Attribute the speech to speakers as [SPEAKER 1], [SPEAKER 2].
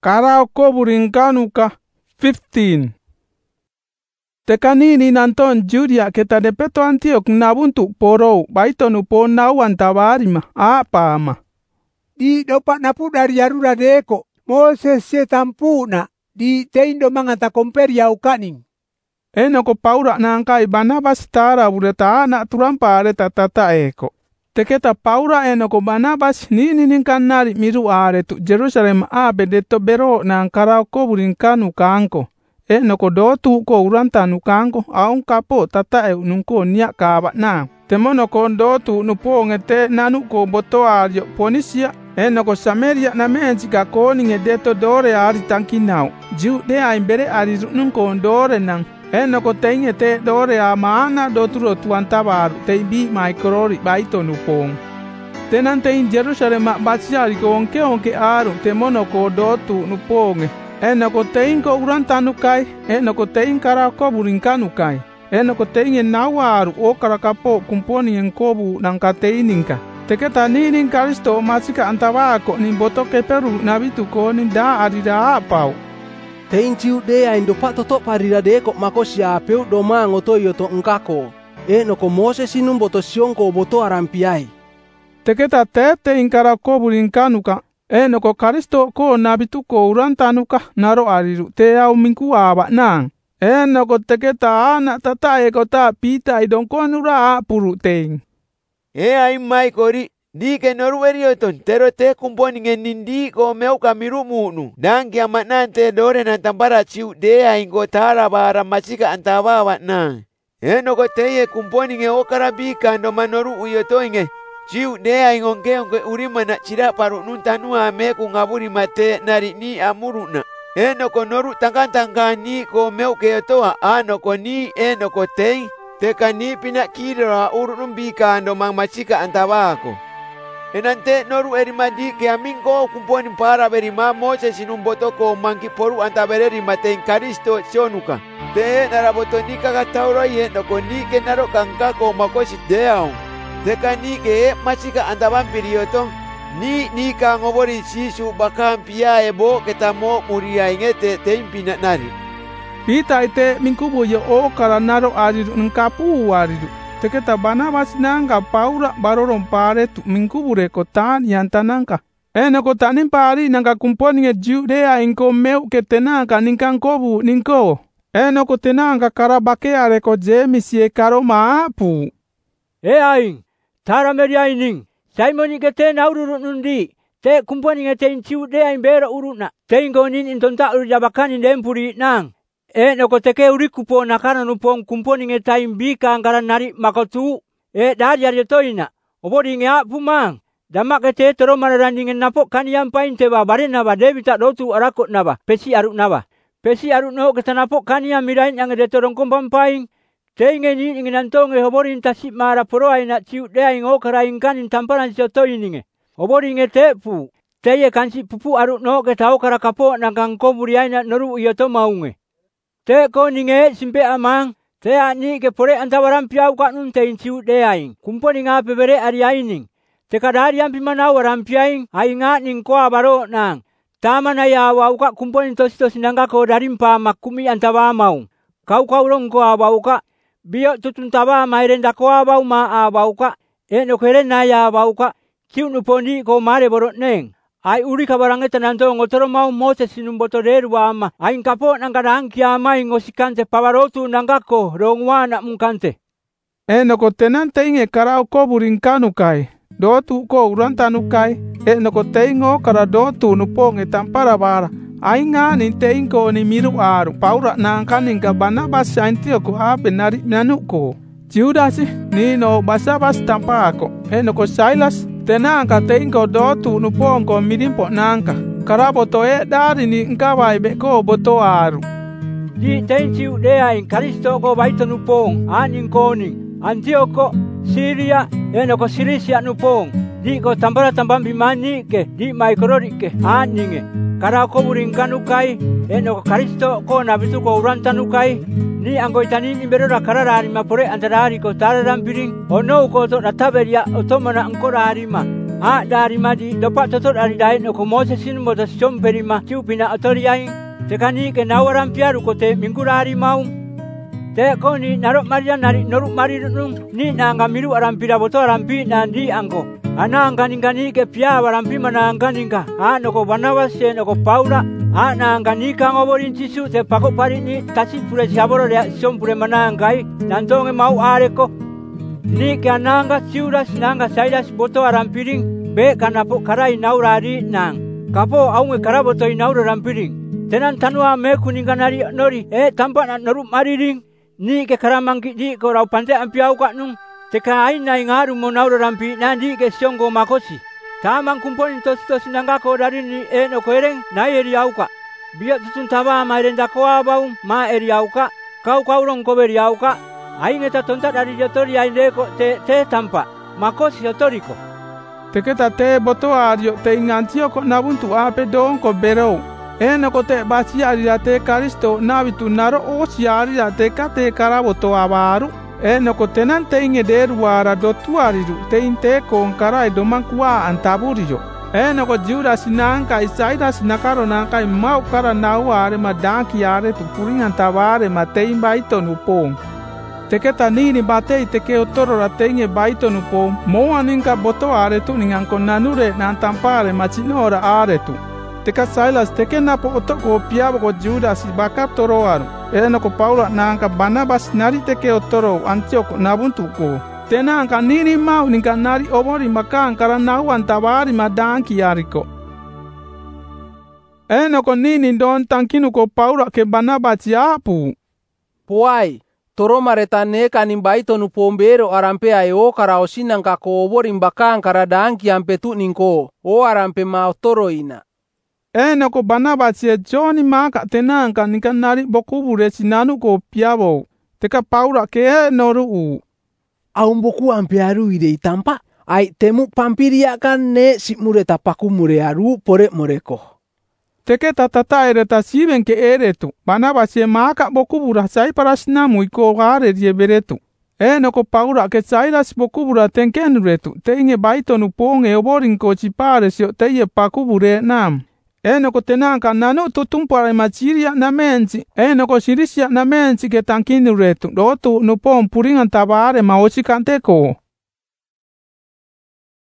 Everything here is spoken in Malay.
[SPEAKER 1] Karau koburin kanuka 15. Tekanini nanton Judea kita depeto Antiok nabuntuk porou baitonu po nawan tawarima apa.
[SPEAKER 2] Di dopak napu dari yarura deko Moses se tampuna di teindo mangata komperia ukaning.
[SPEAKER 1] Enoko paura nangkai Barnabas tara ureta anak turampa areta tata eko. Teketa paura enoko Barnabas nini nari miru aretu Jerusalem abe deto bero nang karau koburin kanu kanko. Enoko dotu ko uranta nukanko aung kapo tata e nungko niak kabat na. Temono ko dotu nupo ngete nanu ko boto ario ponisia. Enoko Samaria na menjika ko ninge deto dore ari tankinau. Jiu de aimbere ari nungko dore nang. Enoko teinge te dore a maana doturo tuantabaru teibi maikorori baito nupong. Tenan tein Jerusalem batsiari ko onke aru temono ko dotu nuponge. Enoko tein ko urantanukai, enoko tein karau koburinkanukai. Enoko tein nawaru o karakapo kumponi enkobu nankateininka. Teketa ninin Kristo masika antawako nin botoke peru nabitu ko nin da arida apau.
[SPEAKER 3] Tein ciu dea indo pak totok parira deko mako siapeu doma ngoto yoto engkako. Enoko Moses sinum boto sionko boto arampiai.
[SPEAKER 1] Teketa tete inkara koburinkanuka. Enoko Kristo ko nabitu ko urantanuka naro ariru te au mingku aba nang. Enoko teketa anak tata eko ta pita idongko nura apuru teing.
[SPEAKER 4] Ai mai kori di ke norwerioton tero te kumponi ngenindi ko meu kamiru munu. Dan kiamat nante dore nan tampara ciu dea ingo tara bara masika antawa nang. Enoko teye kumponi nge okarabika ndo manoru uyoto inge. Ciu dea ingongke urima na cira paru nuntanu ame ku ngaburi mate nari ni amuruna. Enoko noru tangkan-tangkani ko meu keotoa anoko ni enoko tei teka ni pinak kira urunum bika ando mang macika antawako. Enante noru erimadi ke amingo kumponi para berima Moses sinumboto ko mangki poru antabere mate Kristo sionuka. Te naraboto ni kakatauro ye noko ni ke naro kangka ko makosi deao. Teka ni ke masika antaban periodo ni ka ngobori sisu bakam pia ebo ketamo muria ingete tempina nari.
[SPEAKER 1] Pita ite mingkubo yo o karanaro ariru nkapu ariru. Teketa Barnabas nanga paura baroron pare tu mingkubo reko tan yantanangka. Enoko tanin pari nanga kumponi nge Judea inko meu ketenanga ninkan kobu ninko. Enoko tenanga karabake areko James ye karoma apu.
[SPEAKER 5] Aing. Tara meriaining, Simoni kete na urut nundi, te kumponi ngete ciu dea imbera urutna, te ingonin intonta urjabakani dempuri nang. Noko teke urikupo nakana nupong kumponi ngeta imbika anggaran nari makotu, dari arjetoina, obori nge apumang, damak kete tero mararandingen napok kaniam pain teba barena ba debita dotu arakot naba, pesi arut naba. Pesi arut no keta napok kaniam mirain yang detorong kumpam paing, Tenge ni inginantonge hobori intasip mara poroa ina ciu dea ingo karaingkan intamparan sioto ininge. Hobori inge tepu. Teye kansi pupu arut no ketau karakapo nangkang koburi aina noru iyoto maunge. Te ko ninge simpe amang. Te ani ke pore antawaran piau kaknun tein ciu dea ing. Kumponi nga pebere ari aining. Te kadari ampi manau waran piaing ainga ningkoa baro nang. Taman aya wauka kumponi tosito sinangka ko darimpa makumi antawa maung. Kau rongko awauka. Biok tutuntaba mairenda ko abau ma abauka. Enoko herena ya abauka. Ciu nupondi ko mare borot neng. Ai uri kabarange tenanto ngotoro mau Moses sinumboto deru ama. Ai kapo nangkadang kiamai ngosikante pabarotu nangkako rongwa nak mungkante.
[SPEAKER 1] Enoko tenante inge karau koburinkanukai. Dotu ko urantanukai. Enoko teingo kara dotu nuponge tampara bara. Ainga ni teinko ni miru aru paura nangkaning ka Barnabas Antiok abe nari nanuko. Judas ni no Barnabas tampako. Enoko Silas tenangka teinko dotu nupongo mirimpo nangka. Karaboto dari ni nkawai beko boto aru.
[SPEAKER 5] Di tein ciu dea in Kristo ko baito nupong aning koning. Antioko Syria enoko Silisia nupong. Di ko tambara tambam bimani ke di maikorori ke aninge. Karau koburinkanukai, enoko Kristo ko nabitu ko urantanukai, ni anggoitanin imberora kararari mapore antarari ko tararampiring, ono ko to nataberia otomana angkora harima. dari madi dopak totot ari dai no ko Moses sin botas somperi ma ciu pina atori ai. Tekani ke nawaran piaru ko te mingurari mau. Te ko ni narok marian nari noruk mari nung ni na ngamiru arampira boto arampi na di angko. Ana angkani ke pia arampi mana angkaninga. No ko Barnabas se no ko Paula. Na angkani ka ngoborin cisu te pakok pari ni tasi pure siaboro le sompure mana angkai. Nantonge mau areko. Ni ke ananga ciuras nanga saidas boto arampiring. Be kanapo karai naurari nang. Kapo aunge karaboto inauro arampiring. Tenan tanua me kuninganari nori tampak na noruk mariring. Ni ke karamangki di ko rau pante ampiau ka nung. Teka aina ingaru mo nauro rampi nandi ke sionggo makosi. Tamang kumponi tos nanga ko dari ni no ko ereng na eri auka. Biak tutun taba ma renda ko abau ma eri auka. Kau rong ko beri auka. Aing eta tonta dari jotori ainde ko te tampa. Makosi otoriko.
[SPEAKER 1] Teketa te boto ario te ingantio ko nabuntu ape don ko bero. No ko te basi ari te Karisto nabitu naro o si ari te ka te karaboto avaru. No ko tenan te inge deru ara dotu ariru te inte ko karai domankua antaburiyo. No ko Judas nanka Isaidas nakaro nanka mau kara nau are madanki are tu puring antavare matei baito nupong. Teketa nini batei teke otoro ratenge baito nupong. Moa ninka boto are tu ninganko nanure nantampare machinora are tu. Teka Silas teke napo otoko piabo ko Judas baka toroaru. No ko Paula nanka Barnabas nari teke otoro Antioco nabuntu ko. Tena anka nini mau ninka nari obori maka ankara nau antabari madanki ariko. No ko nini don tankinu ko Paula ke Barnabas yapu.
[SPEAKER 3] Puai, toro maretane kanimbai tonu pombero arampe ayo kara osinang ka ko obori mbaka ankara danki ampetu ninko. O arampe mau toro ina. No ko Barnabas ye John maka tenangka ninka nari bokubure sinanu ko piabo. Teka Paula ke noru.
[SPEAKER 2] Aun boku ampearu ide itampa. Ai temu pampiria kan ne simure tapaku mure aru pore moreko.
[SPEAKER 1] Teke tatata ereta siben ke eretu. Barnabas ye maka bokubura sai parasnamu iko gare ye beretu. No ko Paula ke Silas bokubura tenkenuretu. Te inge baito nuponge oborin ko chipare sio te ye pakubure nam. No ko tenangka nanu tutumpare machiria na mensi. No ko sirisia na mensi ke tankinuretu. Dotu nupon puringan tabare maosikanteko.